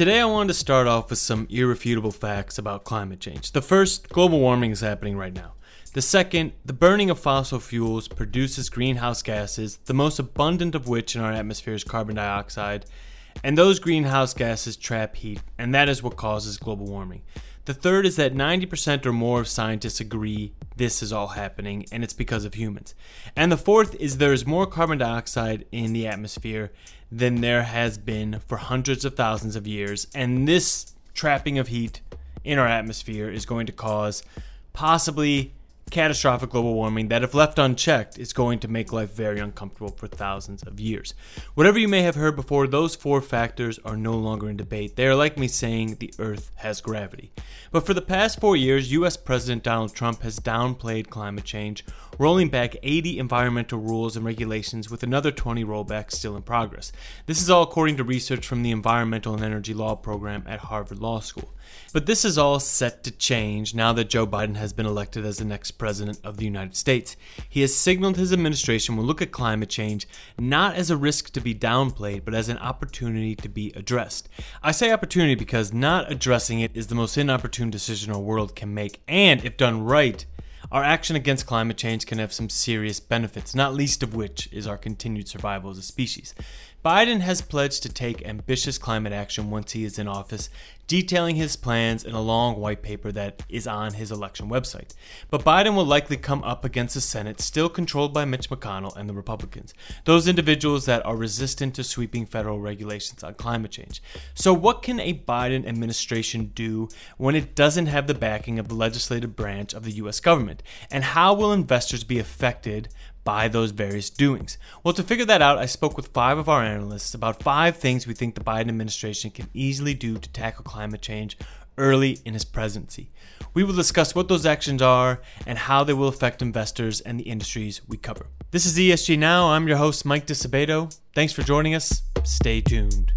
Today I wanted to start off with some irrefutable facts about climate change. The first, global warming is happening right now. The second, the burning of fossil fuels produces greenhouse gases, the most abundant of which in our atmosphere is carbon dioxide, and those greenhouse gases trap heat, and that is what causes global warming. The third is that 90% or more of scientists agree this is all happening, and it's because of humans. And the fourth is there is more carbon dioxide in the atmosphere than there has been for hundreds of thousands of years, and this trapping of heat in our atmosphere is going to cause possibly catastrophic global warming that, if left unchecked, is going to make life very uncomfortable for thousands of years. Whatever you may have heard before, those four factors are no longer in debate. They are like me saying the Earth has gravity. But for the past 4 years, U.S. President Donald Trump has downplayed climate change, rolling back 80 environmental rules and regulations with another 20 rollbacks still in progress. This is all according to research from the Environmental and Energy Law program at Harvard Law School. But this is all set to change now that Joe Biden has been elected as the next president of the United States. He has signaled his administration will look at climate change not as a risk to be downplayed, but as an opportunity to be addressed. I say opportunity because not addressing it is the most inopportune decision our world can make, and if done right, our action against climate change can have some serious benefits, not least of which is our continued survival as a species. Biden has pledged to take ambitious climate action once he is in office, detailing his plans in a long white paper that is on his election website. But Biden will likely come up against a Senate still controlled by Mitch McConnell and the Republicans, those individuals that are resistant to sweeping federal regulations on climate change. So what can a Biden administration do when it doesn't have the backing of the legislative branch of the U.S. government? And how will investors be affected by those various doings? Well, to figure that out, I spoke with 5 of our analysts about 5 things we think the Biden administration can easily do to tackle climate change early in his presidency. We will discuss what those actions are and how they will affect investors and the industries we cover. This is ESG Now. I'm your host, Mike Disabato. Thanks for joining us. Stay tuned.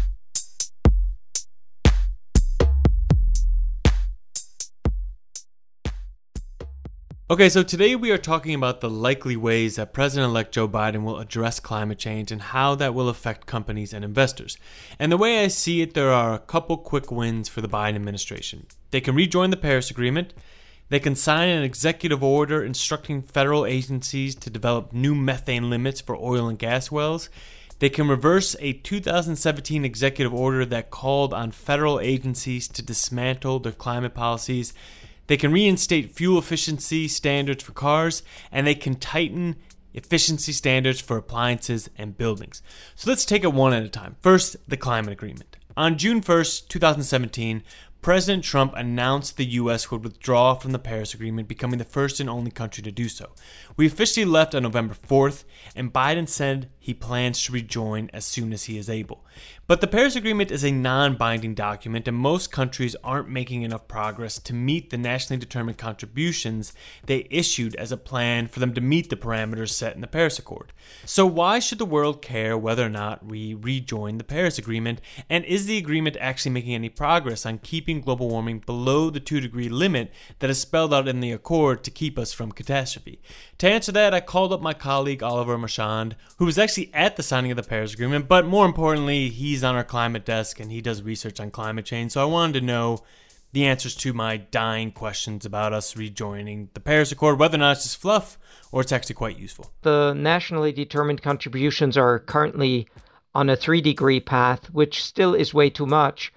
Okay, so today we are talking about the likely ways that President-elect Joe Biden will address climate change and how that will affect companies and investors. And the way I see it, there are a couple quick wins for the Biden administration. They can rejoin the Paris Agreement. They can sign an executive order instructing federal agencies to develop new methane limits for oil and gas wells. They can reverse a 2017 executive order that called on federal agencies to dismantle their climate policies. They can reinstate fuel efficiency standards for cars, and they can tighten efficiency standards for appliances and buildings. So let's take it one at a time. First, the climate agreement. On June 1st, 2017, President Trump announced the U.S. would withdraw from the Paris Agreement, becoming the first and only country to do so. We officially left on November 4th, and Biden said he plans to rejoin as soon as he is able. But the Paris Agreement is a non-binding document, and most countries aren't making enough progress to meet the nationally determined contributions they issued as a plan for them to meet the parameters set in the Paris Accord. So why should the world care whether or not we rejoin the Paris Agreement, and is the agreement actually making any progress on keeping global warming below the 2-degree limit that is spelled out in the Accord to keep us from catastrophe? To answer that, I called up my colleague Oliver Marchand, who was actually at the signing of the Paris Agreement, but more importantly, he's on our climate desk and he does research on climate change, so I wanted to know the answers to my dying questions about us rejoining the Paris Accord, whether or not it's just fluff or it's actually quite useful. The nationally determined contributions are currently on a 3-degree path, which still is way too much.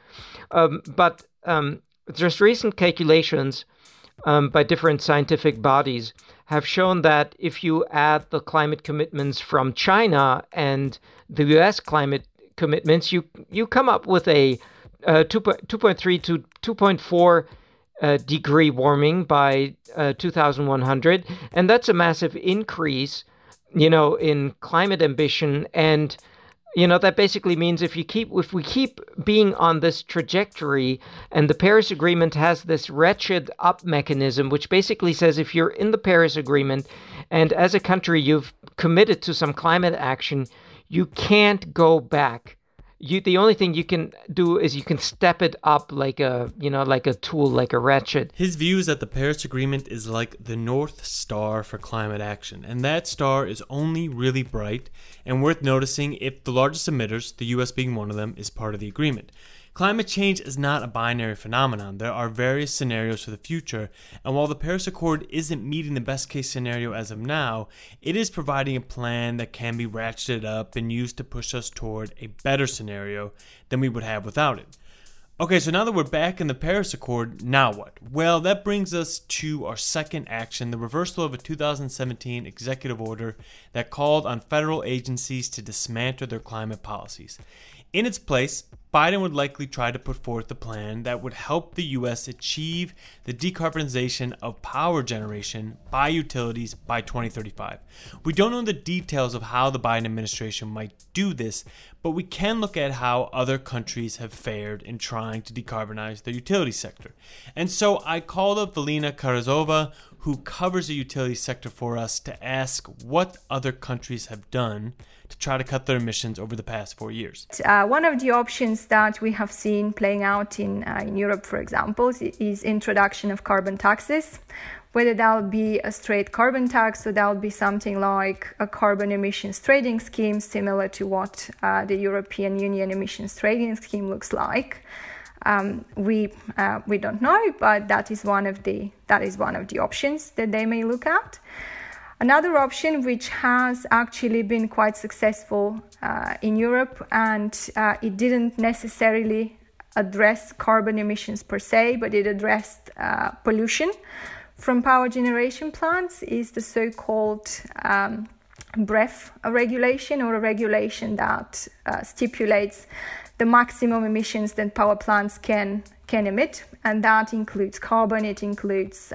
But just recent calculations by different scientific bodies have shown that if you add the climate commitments from China and the U.S. climate commitments, you come up with a 2.3 to 2.4 degree warming by 2100, and that's a massive increase, in climate ambition. And that basically means if we keep being on this trajectory, and the Paris Agreement has this ratchet up mechanism, which basically says if you're in the Paris Agreement and as a country you've committed to some climate action, you can't go back. The only thing you can do is you can step it up like a tool, like a ratchet. His view is that the Paris Agreement is like the North Star for climate action, and that star is only really bright and worth noticing if the largest emitters, the U.S. being one of them, is part of the agreement. Climate change is not a binary phenomenon. There are various scenarios for the future, and while the Paris Accord isn't meeting the best case scenario as of now, it is providing a plan that can be ratcheted up and used to push us toward a better scenario than we would have without it. Okay, so now that we're back in the Paris Accord, now what? Well, that brings us to our second action, the reversal of a 2017 executive order that called on federal agencies to dismantle their climate policies. In its place, Biden would likely try to put forth a plan that would help the U.S. achieve the decarbonization of power generation by utilities by 2035. We don't know the details of how the Biden administration might do this, but we can look at how other countries have fared in trying to decarbonize their utility sector. And so I called up Velina Karazova, who covers the utility sector for us, to ask what other countries have done to try to cut their emissions over the past 4 years. One of the options that we have seen playing out in Europe, for example, is introduction of carbon taxes. Whether that will be a straight carbon tax or that will be something like a carbon emissions trading scheme, similar to what the European Union emissions trading scheme looks like. We don't know, but that is one of the options that they may look at. Another option, which has actually been quite successful in Europe, and it didn't necessarily address carbon emissions per se, but it addressed pollution from power generation plants, is the so-called BREF regulation, or a regulation that stipulates the maximum emissions that power plants can emit, and that includes carbon, it includes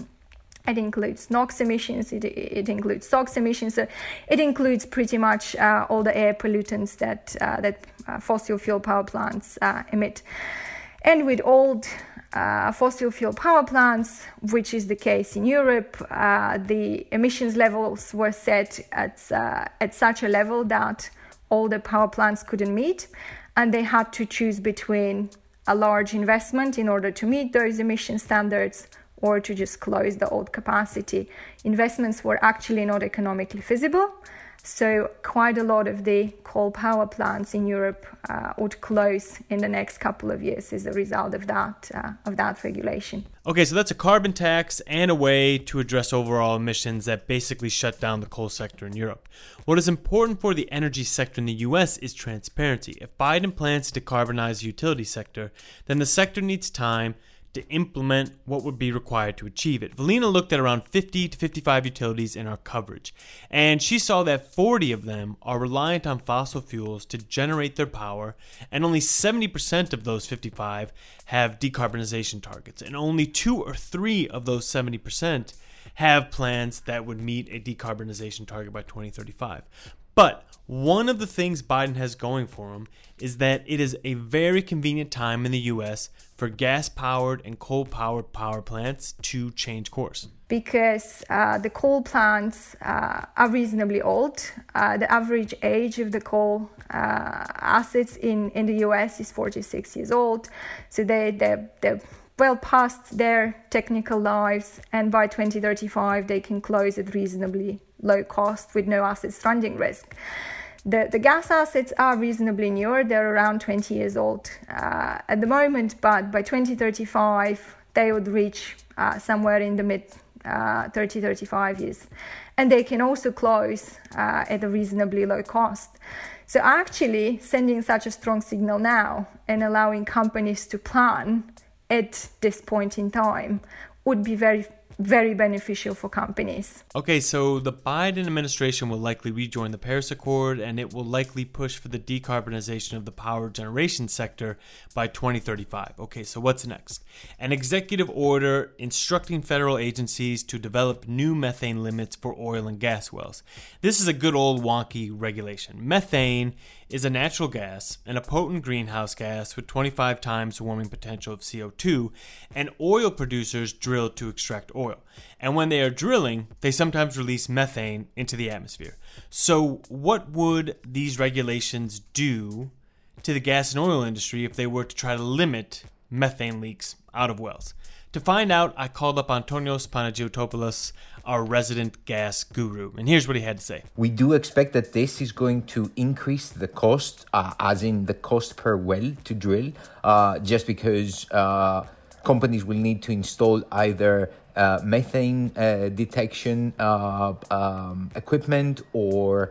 NOx emissions, it includes SOx emissions, so it includes pretty much all the air pollutants that fossil fuel power plants emit. And with old fossil fuel power plants, which is the case in Europe, the emissions levels were set at such a level that all the power plants couldn't meet, and they had to choose between a large investment in order to meet those emission standards or to just close the old capacity. Investments were actually not economically feasible, so quite a lot of the coal power plants in Europe would close in the next couple of years as a result of that regulation. Okay, so that's a carbon tax and a way to address overall emissions that basically shut down the coal sector in Europe. What is important for the energy sector in the U.S. is transparency. If Biden plans to decarbonize the utility sector, then the sector needs time to implement what would be required to achieve it. Velina looked at around 50 to 55 utilities in our coverage, and she saw that 40 of them are reliant on fossil fuels to generate their power, and only 70% of those 55 have decarbonization targets, and only 2 or 3 of those 70% have plans that would meet a decarbonization target by 2035. But one of the things Biden has going for him is that it is a very convenient time in the U.S. for gas-powered and coal-powered power plants to change course. Because the coal plants are reasonably old. The average age of the coal assets in the U.S. is 46 years old. So they're well past their technical lives, and by 2035 they can close at reasonably low cost with no asset stranding risk. The gas assets are reasonably newer. They're around 20 years old at the moment, but by 2035 they would reach somewhere in the mid 35 years, and they can also close at a reasonably low cost. So actually sending such a strong signal now and allowing companies to plan at this point in time would be very, very beneficial for companies. Okay, so the Biden administration will likely rejoin the Paris Accord, and it will likely push for the decarbonization of the power generation sector by 2035. Okay, so what's next? An executive order instructing federal agencies to develop new methane limits for oil and gas wells. This is a good old wonky regulation. Methane is a natural gas and a potent greenhouse gas with 25 times the warming potential of CO2, and oil producers drill to extract oil. And when they are drilling, they sometimes release methane into the atmosphere. So what would these regulations do to the gas and oil industry if they were to try to limit methane leaks out of wells. To find out, I called up Antonios Panagiotopoulos, our resident gas guru, and here's what he had to say. We do expect that this is going to increase the cost, as in the cost per well to drill, just because companies will need to install either methane detection equipment or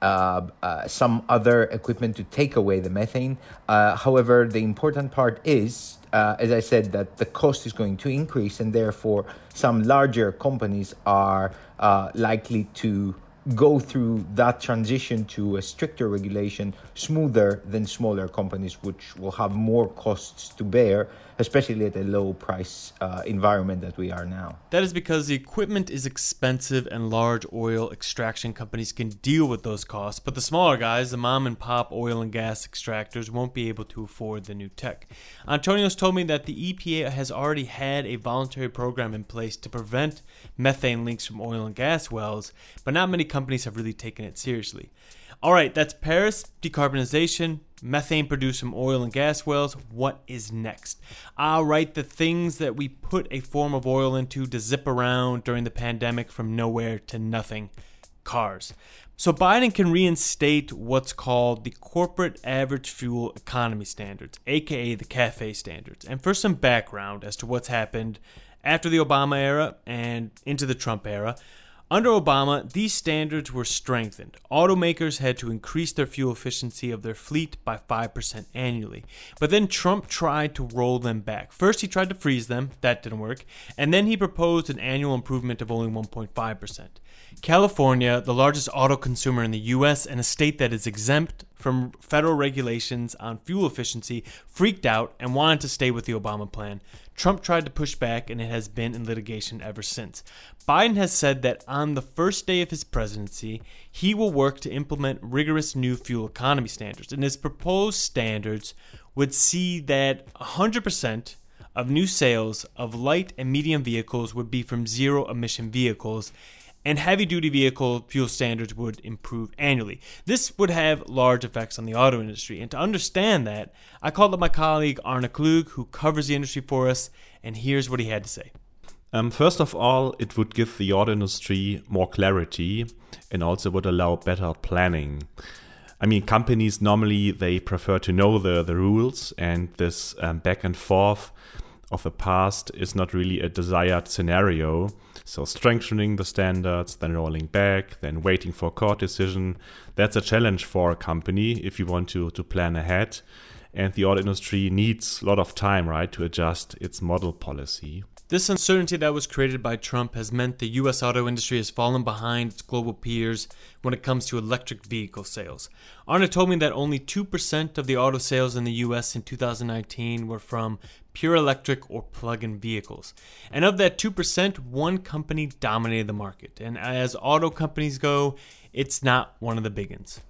some other equipment to take away the methane. However, the important part is, as I said, that the cost is going to increase, and therefore some larger companies are likely to go through that transition to a stricter regulation smoother than smaller companies, which will have more costs to bear, especially at a low price environment that we are now. That is because the equipment is expensive and large oil extraction companies can deal with those costs, but the smaller guys, the mom and pop oil and gas extractors, won't be able to afford the new tech. Antonios told me that the EPA has already had a voluntary program in place to prevent methane leaks from oil and gas wells, but not many companies have really taken it seriously. All right, that's Paris, decarbonization, methane produced from oil and gas wells. What is next? All right, the things that we put a form of oil into to zip around during the pandemic from nowhere to nothing. Cars. So Biden can reinstate what's called the Corporate Average Fuel Economy Standards, aka the CAFE standards. And for some background as to what's happened after the Obama era and into the Trump era, under Obama, these standards were strengthened. Automakers had to increase their fuel efficiency of their fleet by 5% annually. But then Trump tried to roll them back. First, he tried to freeze them. That didn't work. And then he proposed an annual improvement of only 1.5%. California, the largest auto consumer in the U.S. and a state that is exempt from federal regulations on fuel efficiency, freaked out and wanted to stay with the Obama plan. Trump tried to push back, and it has been in litigation ever since. Biden has said that on the first day of his presidency, he will work to implement rigorous new fuel economy standards. And his proposed standards would see that 100% of new sales of light and medium vehicles would be from zero-emission vehicles, and heavy-duty vehicle fuel standards would improve annually. This would have large effects on the auto industry. And to understand that, I called up my colleague Arne Klug, who covers the industry for us, and here's what he had to say. First of all, it would give the auto industry more clarity and also would allow better planning. I mean, companies normally, they prefer to know the rules, and this back and forth of the past is not really a desired scenario. So strengthening the standards, then rolling back, then waiting for a court decision, that's a challenge for a company if you want to plan ahead. And the auto industry needs a lot of time, right, to adjust its model policy. This uncertainty that was created by Trump has meant the U.S. auto industry has fallen behind its global peers when it comes to electric vehicle sales. Arne told me that only 2% of the auto sales in the U.S. in 2019 were from pure electric or plug-in vehicles. And of that 2%, one company dominated the market. And as auto companies go, it's not one of the big ones.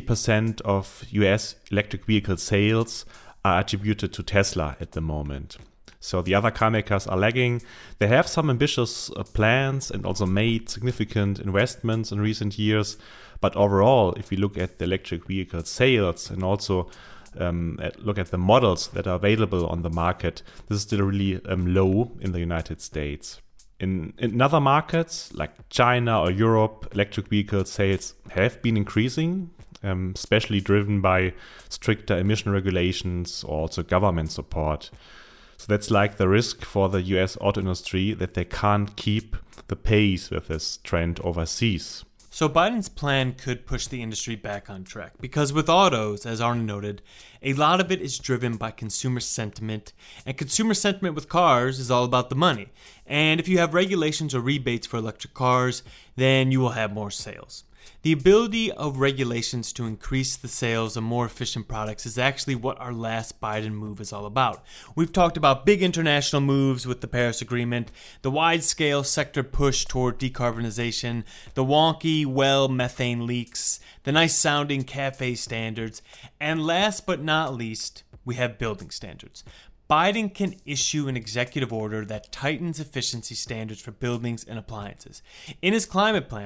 80% of U.S. electric vehicle sales are attributed to Tesla at the moment. So the other car makers are lagging. They have some ambitious plans and also made significant investments in recent years. But overall, if we look at the electric vehicle sales and also look at the models that are available on the market, this is still really low in the United States. In other markets like China or Europe, electric vehicle sales have been increasing, especially driven by stricter emission regulations or also government support. So that's like the risk for the US auto industry, that they can't keep the pace with this trend overseas. So Biden's plan could push the industry back on track, because with autos, as Arne noted, a lot of it is driven by consumer sentiment, and consumer sentiment with cars is all about the money. And if you have regulations or rebates for electric cars, then you will have more sales. The ability of regulations to increase the sales of more efficient products is actually what our last Biden move is all about. We've talked about big international moves with the Paris Agreement, the wide-scale sector push toward decarbonization, the wonky well methane leaks, the nice-sounding CAFE standards, and last but not least, we have building standards. Biden can issue an executive order that tightens efficiency standards for buildings and appliances. In his climate plan,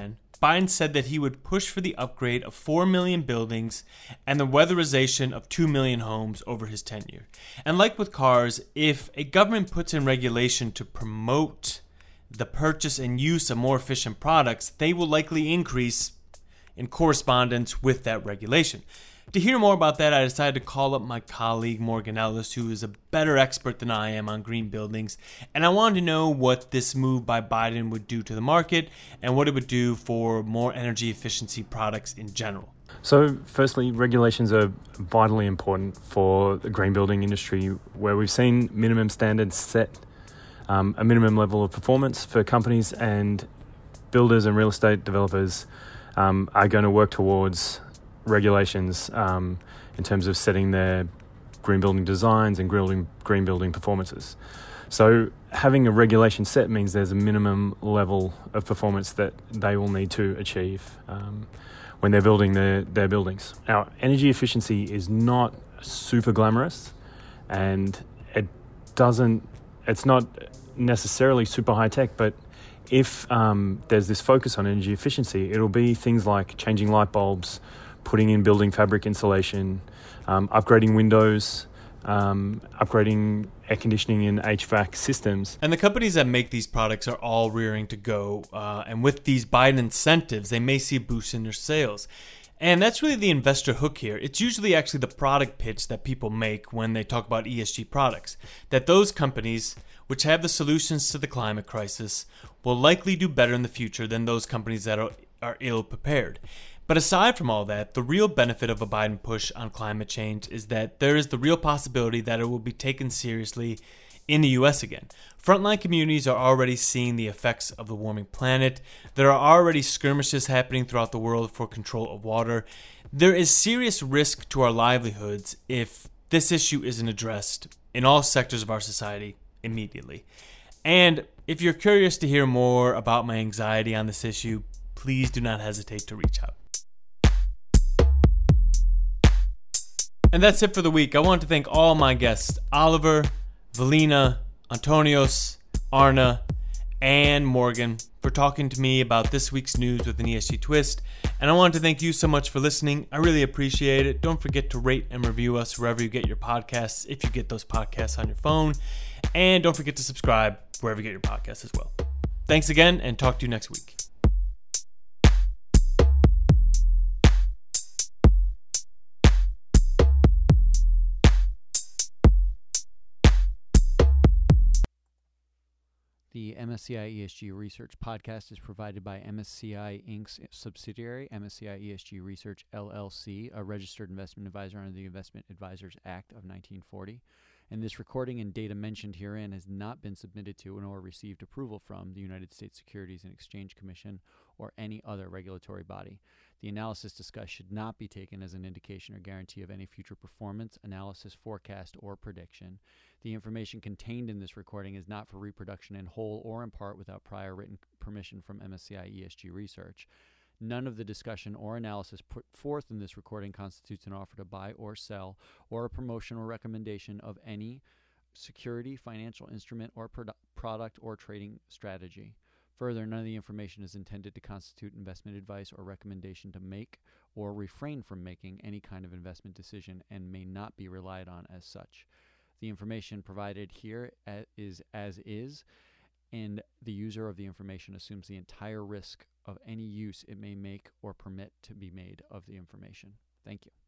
Biden said that he would push for the upgrade of 4 million buildings and the weatherization of 2 million homes over his tenure. And like with cars, if a government puts in regulation to promote the purchase and use of more efficient products, they will likely increase in correspondence with that regulation. To hear more about that, I decided to call up my colleague Morgan Ellis, who is a better expert than I am on green buildings, and I wanted to know what this move by Biden would do to the market and what it would do for more energy efficiency products in general. So firstly, regulations are vitally important for the green building industry, where we've seen minimum standards set, a minimum level of performance for companies, and builders and real estate developers are going to work towards regulations in terms of setting their green building designs and green building performances. So having a regulation set means there's a minimum level of performance that they will need to achieve when they're building their buildings. Now, energy efficiency is not super glamorous, and it's not necessarily super high tech, but if there's this focus on energy efficiency, it'll be things like changing light bulbs, putting in building fabric insulation, upgrading windows, upgrading air conditioning and HVAC systems. And the companies that make these products are all rearing to go. And with these Biden incentives, they may see a boost in their sales. And that's really the investor hook here. It's usually actually the product pitch that people make when they talk about ESG products, that those companies which have the solutions to the climate crisis will likely do better in the future than those companies that are ill prepared. But aside from all that, the real benefit of a Biden push on climate change is that there is the real possibility that it will be taken seriously in the U.S. again. Frontline communities are already seeing the effects of the warming planet. There are already skirmishes happening throughout the world for control of water. There is serious risk to our livelihoods if this issue isn't addressed in all sectors of our society immediately. And if you're curious to hear more about my anxiety on this issue, please do not hesitate to reach out. And that's it for the week. I want to thank all my guests, Oliver, Velina, Antonios, Arna, and Morgan, for talking to me about this week's news with an ESG twist. And I want to thank you so much for listening. I really appreciate it. Don't forget to rate and review us wherever you get your podcasts, if you get those podcasts on your phone. And don't forget to subscribe wherever you get your podcasts as well. Thanks again, and talk to you next week. The MSCI ESG Research podcast is provided by MSCI Inc.'s subsidiary, MSCI ESG Research LLC, a registered investment advisor under the Investment Advisors Act of 1940. And this recording and data mentioned herein has not been submitted to nor received approval from the United States Securities and Exchange Commission or any other regulatory body. The analysis discussed should not be taken as an indication or guarantee of any future performance, analysis, forecast, or prediction. The information contained in this recording is not for reproduction in whole or in part without prior written permission from MSCI ESG Research. None of the discussion or analysis put forth in this recording constitutes an offer to buy or sell or a promotion or recommendation of any security, financial instrument, or product or trading strategy. Further, none of the information is intended to constitute investment advice or recommendation to make or refrain from making any kind of investment decision and may not be relied on as such. The information provided here is as is, and the user of the information assumes the entire risk of any use it may make or permit to be made of the information. Thank you.